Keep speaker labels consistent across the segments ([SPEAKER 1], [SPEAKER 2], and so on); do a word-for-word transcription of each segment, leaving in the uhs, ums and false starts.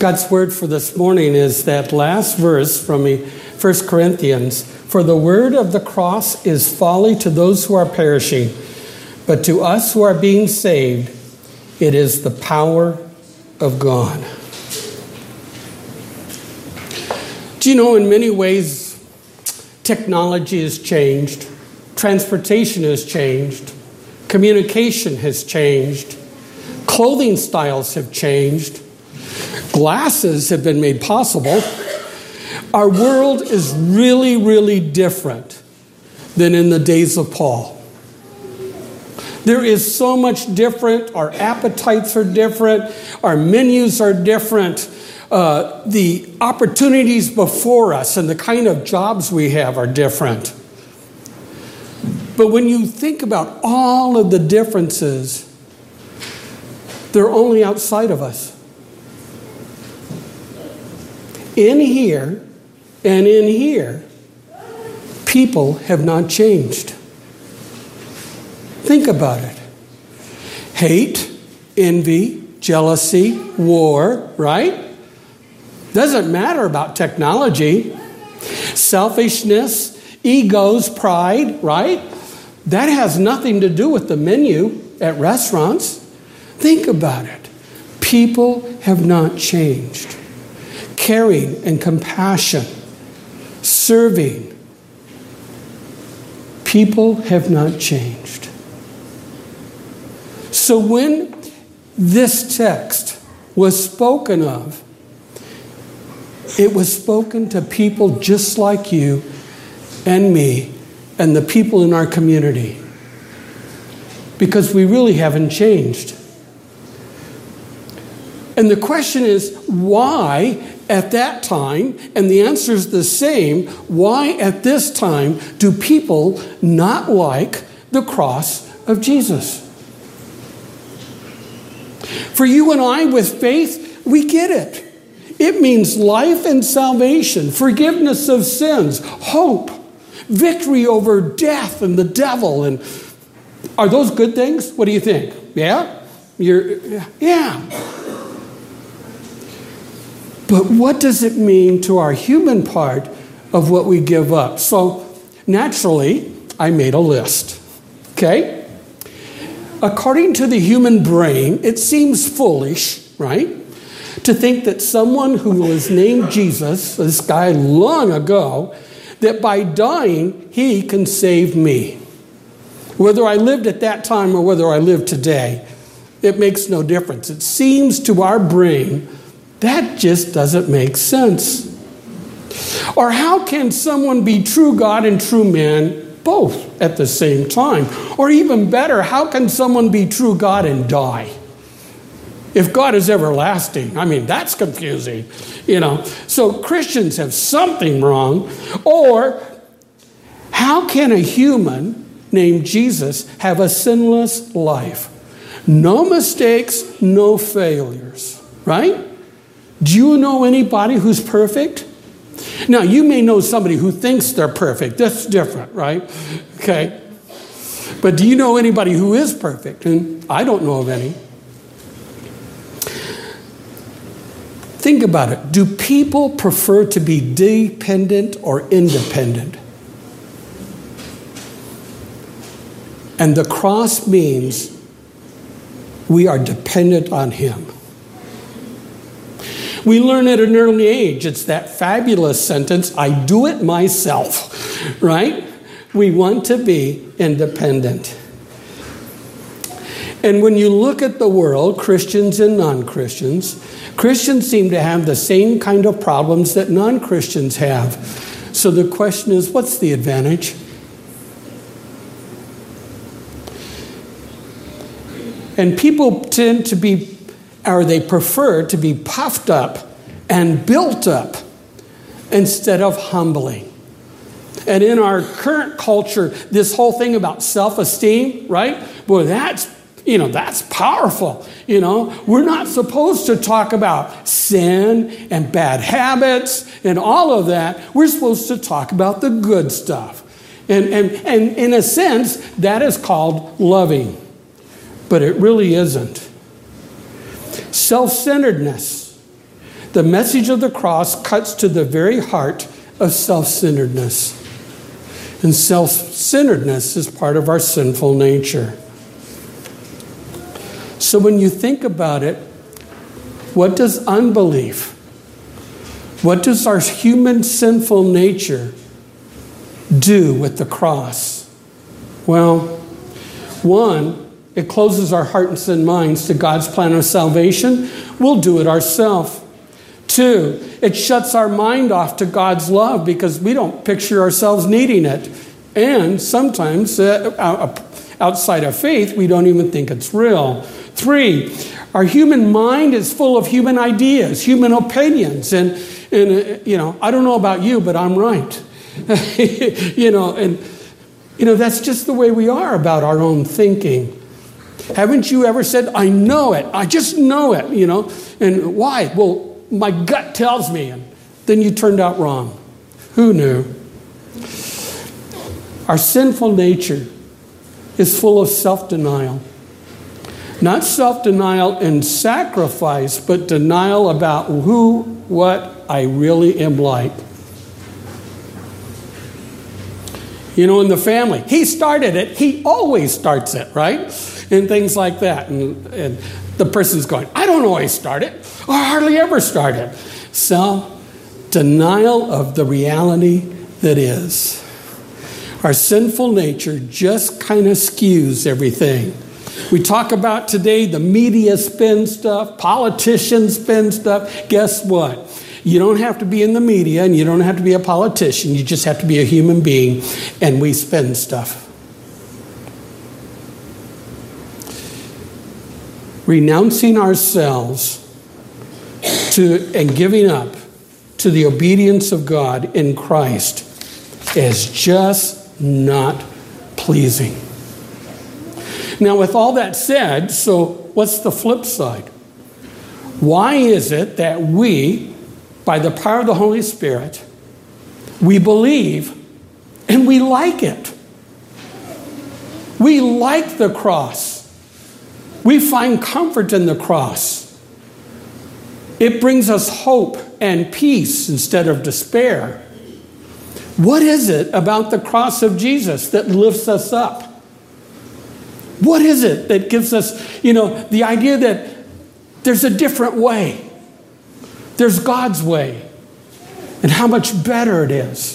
[SPEAKER 1] God's word for this morning is that last verse from First Corinthians. For the word of the cross is folly to those who are perishing, but to us who are being saved, it is the power of God. Do you know, in many ways, technology has changed, transportation has changed, communication has changed, clothing styles have changed, glasses have been made possible. Our world is really, really different than in the days of Paul. There is so much different. Our appetites are different. Our menus are different. Uh, the opportunities before us and the kind of jobs we have are different. But when you think about all of the differences, they're only outside of us. In here and in here, people have not changed. Think about it. Hate, envy, jealousy, war, right? Doesn't matter about technology. Selfishness, egos, pride, right? That has nothing to do with the menu at restaurants. Think about it. People have not changed. Caring and compassion, serving. People have not changed. So when this text was spoken of, it was spoken to people just like you and me and the people in our community, because we really haven't changed. And the question is, why at that time, and the answer is the same, why at this time do people not like the cross of Jesus? For you and I, with faith, we get it. It means life and salvation, forgiveness of sins, hope, victory over death and the devil. And are those good things? What do you think? Yeah? You're, yeah. But what does it mean to our human part of what we give up? So naturally, I made a list. Okay? According to the human brain, it seems foolish, right, to think that someone who was named Jesus, this guy long ago, that by dying, he can save me. Whether I lived at that time or whether I live today, it makes no difference. It seems to our brain that just doesn't make sense. Or how can someone be true God and true man both at the same time? Or even better, how can someone be true God and die? If God is everlasting, I mean, that's confusing, you know. So Christians have something wrong. Or how can a human named Jesus have a sinless life? No mistakes, no failures, right? Do you know anybody who's perfect? Now, you may know somebody who thinks they're perfect. That's different, right? Okay. But do you know anybody who is perfect? And I don't know of any. Think about it. Do people prefer to be dependent or independent? And the cross means we are dependent on Him. We learn at an early age. It's that fabulous sentence, I do it myself, right? We want to be independent. And when you look at the world, Christians and non-Christians, Christians seem to have the same kind of problems that non-Christians have. So the question is, what's the advantage? And people tend to be, or they prefer to be puffed up and built up instead of humbling. And in our current culture, this whole thing about self-esteem, right? Boy, that's, you know, that's powerful. You know, we're not supposed to talk about sin and bad habits and all of that. We're supposed to talk about the good stuff. And, and, and in a sense, that is called loving. But it really isn't. Self-centeredness. The message of the cross cuts to the very heart of self-centeredness. And self-centeredness is part of our sinful nature. So when you think about it, what does unbelief, what does our human sinful nature do with the cross? Well, one, it closes our hearts and minds to God's plan of salvation. We'll do it ourselves. Two, it shuts our mind off to God's love because we don't picture ourselves needing it. And sometimes, uh, outside of faith, we don't even think it's real. Three, our human mind is full of human ideas, human opinions. And, and uh, you know, I don't know about you, but I'm right. you know, and, you know, that's just the way we are about our own thinking. Haven't you ever said, I know it, I just know it, you know? And why? Well, my gut tells me, and then you turned out wrong. Who knew? Our sinful nature is full of self-denial. Not self-denial in sacrifice, but denial about who, what I really am like. You know, in the family, he started it, he always starts it, right? And things like that. And, and the person's going, I don't always start it, or hardly ever start it. Self-denial of the reality that is. Our sinful nature just kind of skews everything. We talk about today, the media spin stuff, politicians spin stuff. Guess what? You don't have to be in the media and you don't have to be a politician. You just have to be a human being, and we spin stuff. Renouncing ourselves to and giving up to the obedience of God in Christ is just not pleasing. Now, with all that said, so what's the flip side? Why is it that we, by the power of the Holy Spirit, we believe and we like it? We like the cross. We find comfort in the cross. It brings us hope and peace instead of despair. What is it about the cross of Jesus that lifts us up? What is it that gives us, you know, the idea that there's a different way? There's God's way. And how much better it is.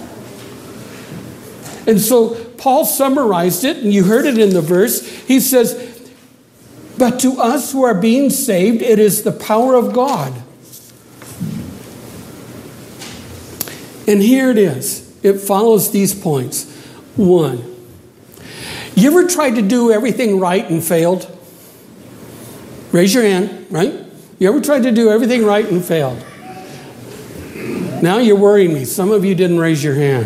[SPEAKER 1] And so Paul summarized it, and you heard it in the verse. He says, but to us who are being saved, it is the power of God. And here it is. It follows these points. One, you ever tried to do everything right and failed? Raise your hand, right? You ever tried to do everything right and failed? Now you're worrying me. Some of you didn't raise your hand.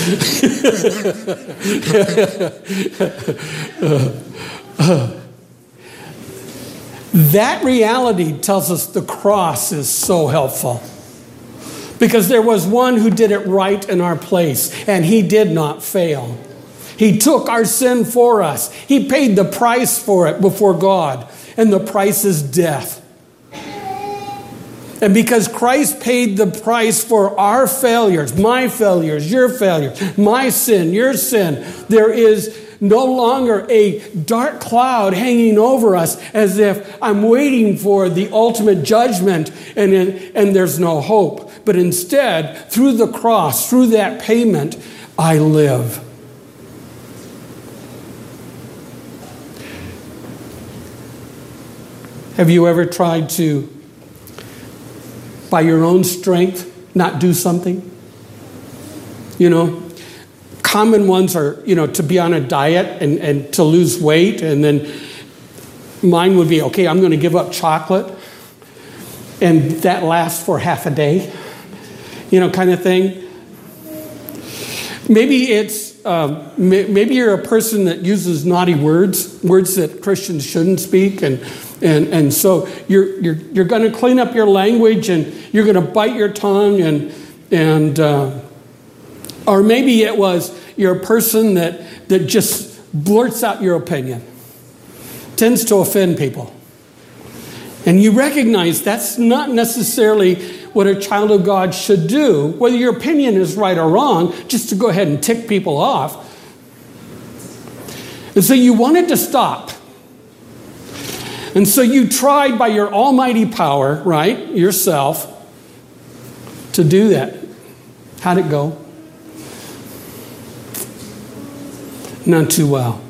[SPEAKER 1] uh, uh. That reality tells us the cross is so helpful. Because there was one who did it right in our place, and he did not fail. He took our sin for us. He paid the price for it before God, and the price is death. And because Christ paid the price for our failures, my failures, your failures, my sin, your sin, there is no longer a dark cloud hanging over us as if I'm waiting for the ultimate judgment and, and there's no hope. But instead, through the cross, through that payment, I live. Have you ever tried to, by your own strength, not do something? You know, common ones are, you know, to be on a diet and, and to lose weight. And then mine would be, okay, I'm going to give up chocolate. And that lasts for half a day, you know, kind of thing. Maybe it's, um, maybe you're a person that uses naughty words, words that Christians shouldn't speak. And And and so you're you're you're going to clean up your language, and you're going to bite your tongue, and and uh, or maybe it was you're a person that that just blurts out your opinion, tends to offend people, And you recognize that's not necessarily what a child of God should do, whether your opinion is right or wrong, just to go ahead and tick people off. And so you wanted to stop. And so you tried by your almighty power, right, yourself, to do that. How'd it go? Not too well.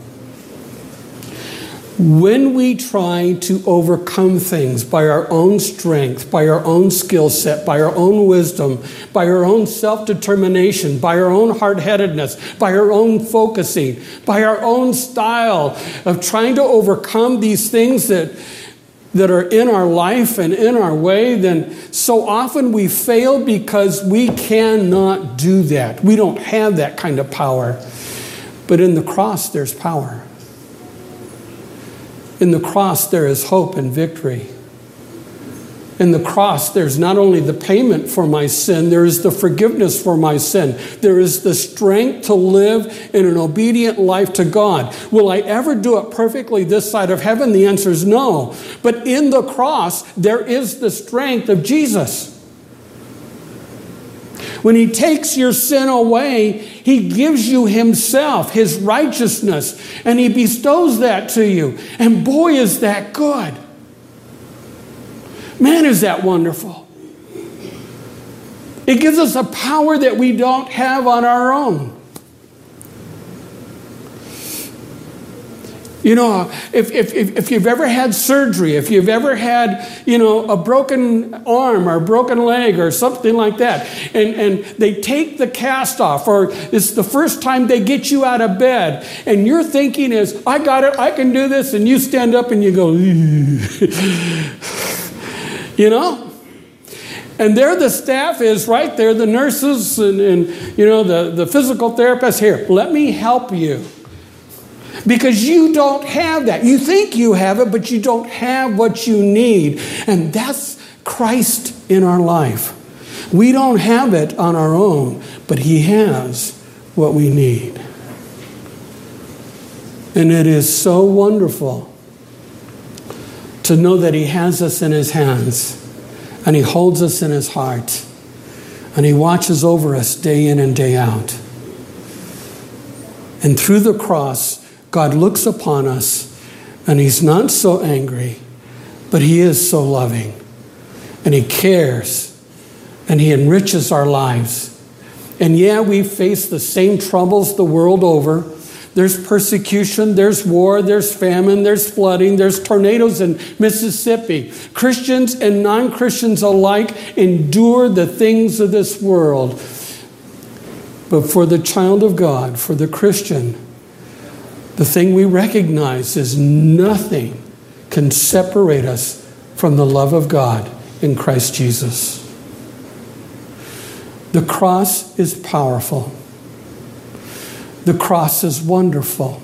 [SPEAKER 1] When we try to overcome things by our own strength, by our own skill set, by our own wisdom, by our own self-determination, by our own hard-headedness, by our own focusing, by our own style of trying to overcome these things that, that are in our life and in our way, then so often we fail because we cannot do that. We don't have that kind of power. But in the cross, there's power. In the cross, there is hope and victory. In the cross, there's not only the payment for my sin, there is the forgiveness for my sin. There is the strength to live in an obedient life to God. Will I ever do it perfectly this side of heaven? The answer is no. But in the cross, there is the strength of Jesus. When he takes your sin away, he gives you himself, his righteousness, and he bestows that to you. And boy, is that good. Man, is that wonderful. It gives us a power that we don't have on our own. You know, if, if, if you've ever had surgery, if you've ever had, you know, a broken arm or a broken leg or something like that, and, and they take the cast off, or it's the first time they get you out of bed, and your thinking is, I got it, I can do this, and you stand up and you go, you know? And there the staff is right there, the nurses and, and you know, the, the physical therapist, here, let me help you. Because you don't have that. You think you have it, but you don't have what you need. And that's Christ in our life. We don't have it on our own, but he has what we need. And it is so wonderful to know that he has us in his hands, and he holds us in his heart, and he watches over us day in and day out. And through the cross, God looks upon us, and he's not so angry, but he is so loving. And he cares, and he enriches our lives. And yeah, we face the same troubles the world over. There's persecution, there's war, there's famine, there's flooding, there's tornadoes in Mississippi. Christians and non-Christians alike endure the things of this world. But for the child of God, for the Christian, the thing we recognize is nothing can separate us from the love of God in Christ Jesus. The cross is powerful. The cross is wonderful.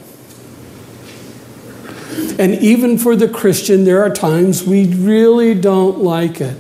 [SPEAKER 1] And even for the Christian, there are times we really don't like it.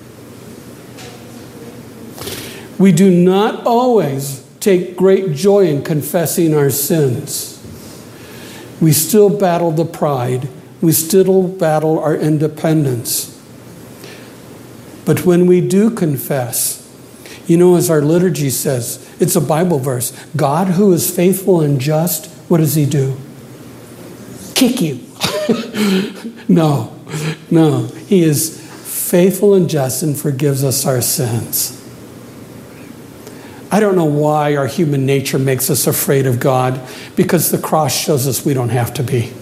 [SPEAKER 1] We do not always take great joy in confessing our sins. We still battle the pride. We still battle our independence. But when we do confess, you know, as our liturgy says, it's a Bible verse, God who is faithful and just, what does he do? Kick you. No, no. He is faithful and just and forgives us our sins. I don't know why our human nature makes us afraid of God, because the cross shows us we don't have to be.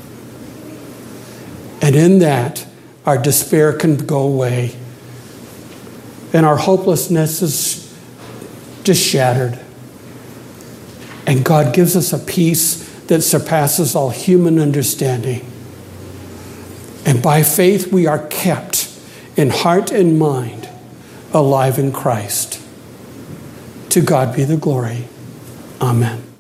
[SPEAKER 1] And in that, our despair can go away. And our hopelessness is just shattered. And God gives us a peace that surpasses all human understanding. And by faith, we are kept in heart and mind alive in Christ. To God be the glory. Amen.